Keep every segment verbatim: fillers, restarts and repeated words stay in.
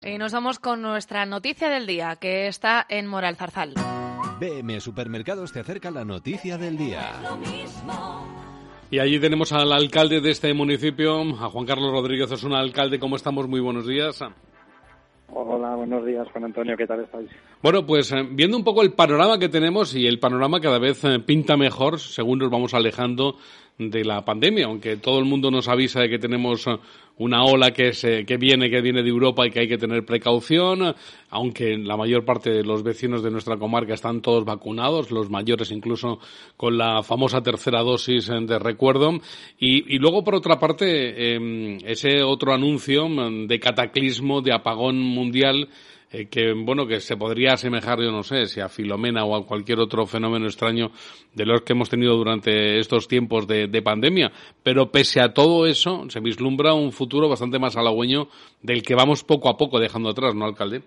Y nos vamos con nuestra noticia del día, que está en Moralzarzal. B M Supermercados te acerca la noticia del día. Y allí tenemos al alcalde de este municipio, a Juan Carlos Rodríguez Osuna. Alcalde, ¿cómo estamos? Muy buenos días. Hola, buenos días, Juan Antonio, ¿qué tal estáis? Bueno, pues eh, viendo un poco el panorama que tenemos, y el panorama cada vez eh, pinta mejor según nos vamos alejando de la pandemia, aunque todo el mundo nos avisa de que tenemos eh, una ola que, se, que viene, que viene de Europa y que hay que tener precaución, aunque la mayor parte de los vecinos de nuestra comarca están todos vacunados, los mayores incluso con la famosa tercera dosis eh, de recuerdo. Y, y luego, por otra parte, eh, ese otro anuncio de cataclismo, de apagón mundial, Eh, que, bueno, que se podría asemejar, yo no sé, si a Filomena o a cualquier otro fenómeno extraño de los que hemos tenido durante estos tiempos de, de pandemia. Pero pese a todo eso, se vislumbra un futuro bastante más halagüeño del que vamos poco a poco dejando atrás, ¿no, alcalde?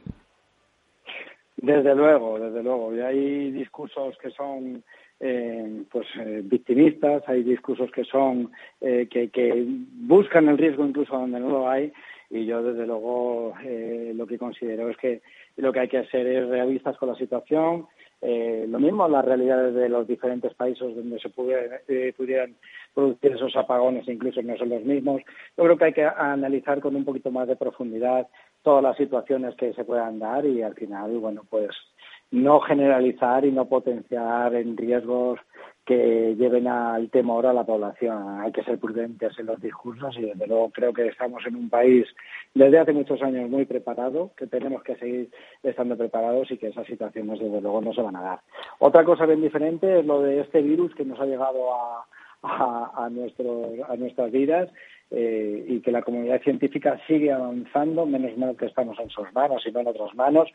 Desde luego, desde luego. Y hay discursos que son eh, pues eh, victimistas, hay discursos que son eh, que, que buscan el riesgo incluso donde no lo hay. Y yo, desde luego, eh, lo que considero es que lo que hay que hacer es realistas con la situación. Eh, lo mismo las realidades de los diferentes países donde se pudiera, eh, pudieran producir esos apagones, incluso no son los mismos. Yo creo que hay que analizar con un poquito más de profundidad todas las situaciones que se puedan dar y, al final, bueno, pues no generalizar y no potenciar en riesgos que lleven al temor a la población. Hay que ser prudentes en los discursos y, desde luego, creo que estamos en un país desde hace muchos años muy preparado, que tenemos que seguir estando preparados y que esas situaciones, desde luego, no se van a dar. Otra cosa bien diferente es lo de este virus que nos ha llegado a, a, a, nuestro, a nuestras vidas eh, y que la comunidad científica sigue avanzando, menos mal que estamos en sus manos y no en otras manos,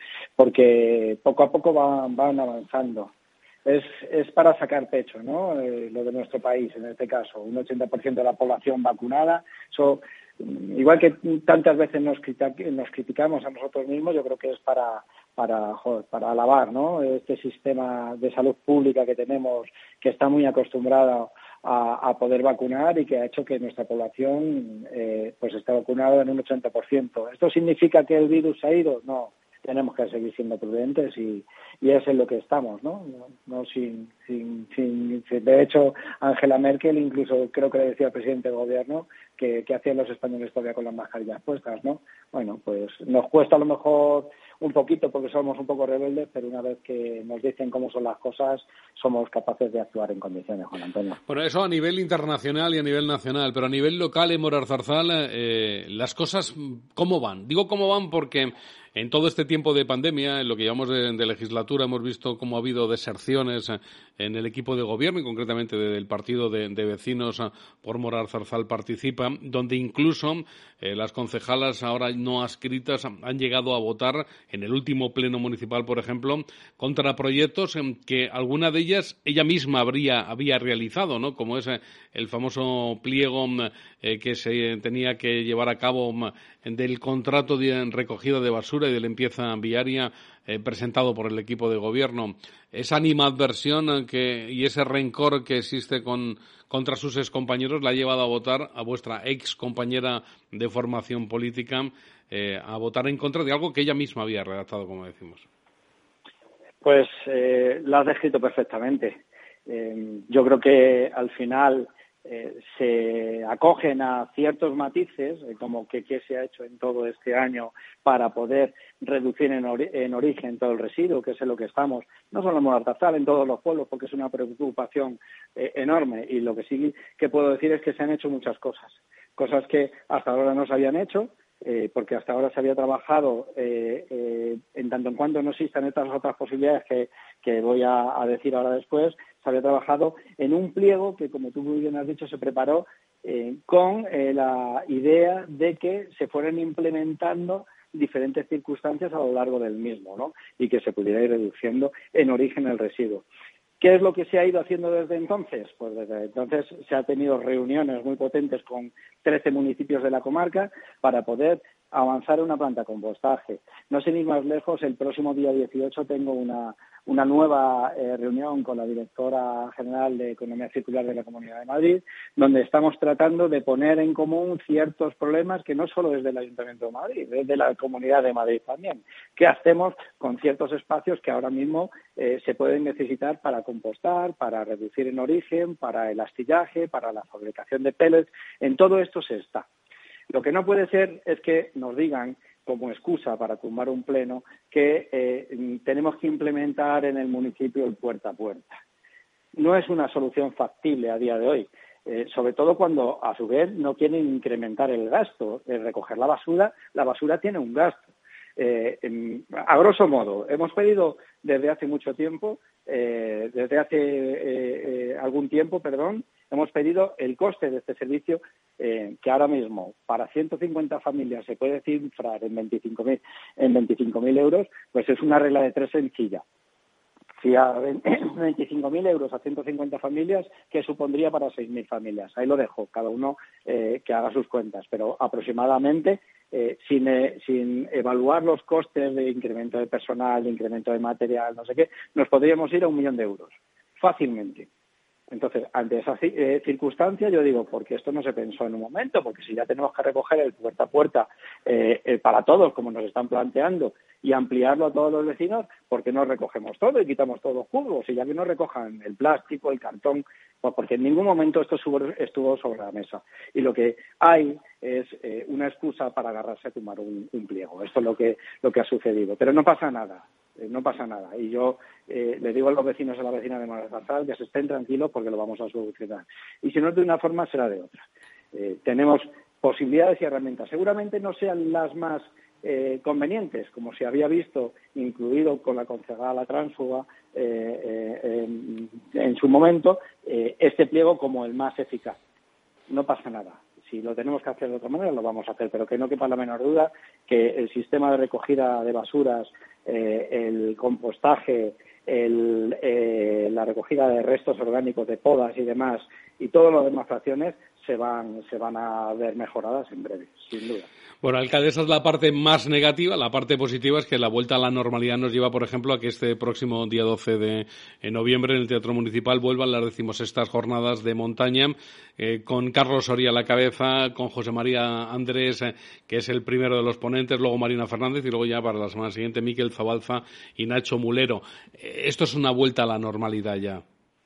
porque poco a poco van, van avanzando. Es, es para sacar pecho, ¿no? Eh, lo de nuestro país, en este caso, un ochenta por ciento de la población vacunada. Eso, igual que tantas veces nos, critic- nos criticamos a nosotros mismos, yo creo que es para para joder, para alabar, ¿no? Este sistema de salud pública que tenemos, que está muy acostumbrada a, a poder vacunar y que ha hecho que nuestra población eh, pues esté vacunada en un ochenta por ciento. ¿Esto significa que el virus ha ido? No. Tenemos que seguir siendo prudentes y, y es en lo que estamos, ¿no? No, no sin, sin, sin, sin. De hecho, Angela Merkel incluso creo que le decía al presidente del gobierno que, que hacían los españoles todavía con las mascarillas puestas, ¿no? Bueno, pues nos cuesta a lo mejor un poquito porque somos un poco rebeldes, pero una vez que nos dicen cómo son las cosas, somos capaces de actuar en condiciones, Juan Antonio. Bueno, eso a nivel internacional y a nivel nacional, pero a nivel local en Moralzarzal, eh, las cosas, ¿cómo van? Digo cómo van porque en todo este tiempo de pandemia, en lo que llevamos de, de legislatura, hemos visto cómo ha habido deserciones en el equipo de gobierno y concretamente del partido de, de vecinos por Moralzarzal Participa, donde incluso eh, las concejalas ahora no adscritas han llegado a votar en el último pleno municipal, por ejemplo, contra proyectos que alguna de ellas ella misma habría había realizado, ¿no? Como es eh, el famoso pliego eh, que se tenía que llevar a cabo eh, del contrato de recogida de basura y de limpieza viaria eh, presentado por el equipo de gobierno. Esa animadversión que, y ese rencor que existe con, contra sus excompañeros la ha llevado a votar a vuestra ex compañera de formación política eh, a votar en contra de algo que ella misma había redactado, como decimos. Pues eh, lo has descrito perfectamente. Eh, yo creo que al final eh, se acogen a ciertos matices, eh, como que qué se ha hecho en todo este año para poder reducir en, ori- en origen todo el residuo, que es en lo que estamos, no solo en Moralzarzal, en todos los pueblos, porque es una preocupación eh, enorme. Y lo que sí que puedo decir es que se han hecho muchas cosas, cosas que hasta ahora no se habían hecho, Eh, porque hasta ahora se había trabajado, eh, eh, en tanto en cuanto no existan estas otras posibilidades que, que voy a, a decir ahora después, se había trabajado en un pliego que, como tú muy bien has dicho, se preparó eh, con eh, la idea de que se fueran implementando diferentes circunstancias a lo largo del mismo, ¿no? Y que se pudiera ir reduciendo en origen el residuo. ¿Qué es lo que se ha ido haciendo desde entonces? Pues desde entonces se ha tenido reuniones muy potentes con trece municipios de la comarca para poder avanzar en una planta de compostaje. No sin ir más lejos, el próximo día dieciocho tengo una, una nueva eh, reunión con la directora general de Economía Circular de la Comunidad de Madrid, donde estamos tratando de poner en común ciertos problemas que no solo es del Ayuntamiento de Madrid, es de la Comunidad de Madrid también. ¿Qué hacemos con ciertos espacios que ahora mismo eh, se pueden necesitar para compostar, para reducir en origen, para el astillaje, para la fabricación de pellets? En todo esto se está. Lo que no puede ser es que nos digan, como excusa para tumbar un pleno, que eh, tenemos que implementar en el municipio el puerta a puerta. No es una solución factible a día de hoy, eh, sobre todo cuando a su vez no quieren incrementar el gasto. De recoger la basura, la basura tiene un gasto. Eh, en, a grosso modo, hemos pedido desde hace mucho tiempo, eh, desde hace eh, eh, algún tiempo, perdón, hemos pedido el coste de este servicio, eh, que ahora mismo para ciento cincuenta familias se puede cifrar en veinticinco mil en veinticinco mil euros, pues es una regla de tres sencilla. Si a veinticinco mil euros a ciento cincuenta familias, ¿qué supondría para seis mil familias? Ahí lo dejo, cada uno eh, que haga sus cuentas, pero aproximadamente, eh, sin, eh, sin evaluar los costes de incremento de personal, de incremento de material, no sé qué, nos podríamos ir a un millón de euros, fácilmente. Entonces, ante esa eh, circunstancia, yo digo, porque esto no se pensó en un momento, porque si ya tenemos que recoger el puerta a puerta eh, eh, para todos, como nos están planteando, y ampliarlo a todos los vecinos, ¿por qué no recogemos todo y quitamos todos los cubos? Y ya que no recojan el plástico, el cartón, pues porque en ningún momento esto estuvo sobre la mesa. Y lo que hay es eh, una excusa para agarrarse a tomar un, un pliego. Esto es lo que, lo que ha sucedido. Pero no pasa nada. No pasa nada. Y yo eh, le digo a los vecinos y a la vecina de Morazarzal que se estén tranquilos porque lo vamos a solucionar. Y si no es de una forma, será de otra. Eh, tenemos posibilidades y herramientas. Seguramente no sean las más eh, convenientes, como se había visto, incluido con la concejala tránsfuga eh, eh, en, en su momento, eh, este pliego como el más eficaz. No pasa nada. Si lo tenemos que hacer de otra manera, lo vamos a hacer, pero que no quepa la menor duda que el sistema de recogida de basuras, eh, el compostaje, el, eh, la recogida de restos orgánicos de podas y demás, y todas las demás fracciones se van, se van a ver mejoradas en breve, sin duda. Bueno, alcalde, esa es la parte más negativa. La parte positiva es que la vuelta a la normalidad nos lleva, por ejemplo, a que este próximo día doce de noviembre en el Teatro Municipal vuelvan las decimosextas jornadas de montaña, eh, con Carlos Soria a la cabeza, con José María Andrés, eh, que es el primero de los ponentes, luego Marina Fernández y luego ya para la semana siguiente Miquel Zabalza y Nacho Mulero. Eh, esto es una vuelta a la normalidad ya.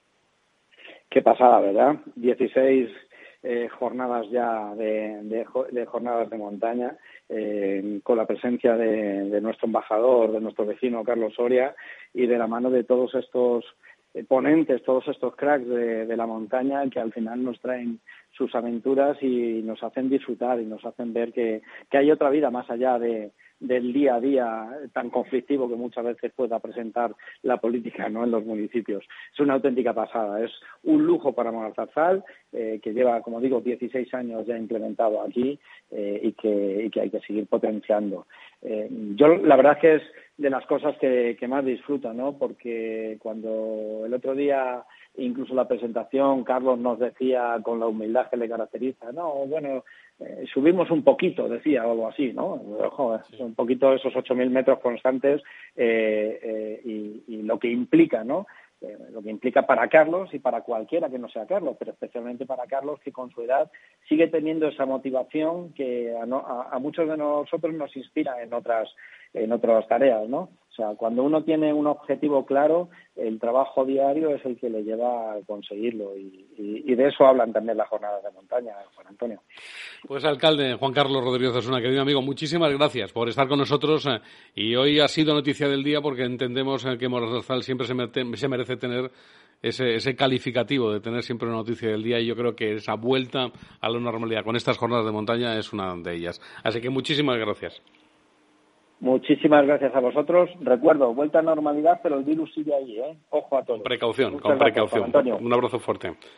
Qué pasada, ¿verdad? dieciséis Eh, jornadas ya de, de, de jornadas de montaña, eh, con la presencia de, de nuestro embajador, de nuestro vecino Carlos Soria, y de la mano de todos estos eh, ponentes, todos estos cracks de, de la montaña que al final nos traen sus aventuras y nos hacen disfrutar y nos hacen ver que, que hay otra vida más allá de del día a día tan conflictivo que muchas veces pueda presentar la política, ¿no?, en los municipios. Es una auténtica pasada, es un lujo para Morazarzal, eh, que lleva, como digo, dieciséis años ya implementado aquí eh, y, que, y que hay que seguir potenciando. Eh, yo la verdad es que es de las cosas que, que más disfruto, ¿no?, porque cuando el otro día, incluso la presentación, Carlos nos decía con la humildad que le caracteriza, no, bueno, eh, subimos un poquito, decía, o algo así, ¿no? Ojo, un poquito esos ocho mil metros constantes eh, eh, y, y lo que implica, ¿no? Eh, lo que implica para Carlos y para cualquiera que no sea Carlos, pero especialmente para Carlos, que con su edad sigue teniendo esa motivación que a, no, a, a muchos de nosotros nos inspira en otras en otras tareas, ¿no? O sea, cuando uno tiene un objetivo claro, el trabajo diario es el que le lleva a conseguirlo y, y, y de eso hablan también las jornadas de montaña, Juan Antonio. Pues alcalde Juan Carlos Rodríguez Osuna, querido amigo, muchísimas gracias por estar con nosotros eh, y hoy ha sido noticia del día porque entendemos eh, que Morazarzal siempre se, merece, se merece tener ese, ese calificativo de tener siempre una noticia del día y yo creo que esa vuelta a la normalidad con estas jornadas de montaña es una de ellas. Así que muchísimas gracias. Muchísimas gracias a vosotros. Recuerdo, vuelta a normalidad, pero el virus sigue ahí, ¿eh? Ojo a todos. Con precaución, Muchas con gracias, precaución. Juan Antonio. Un abrazo fuerte.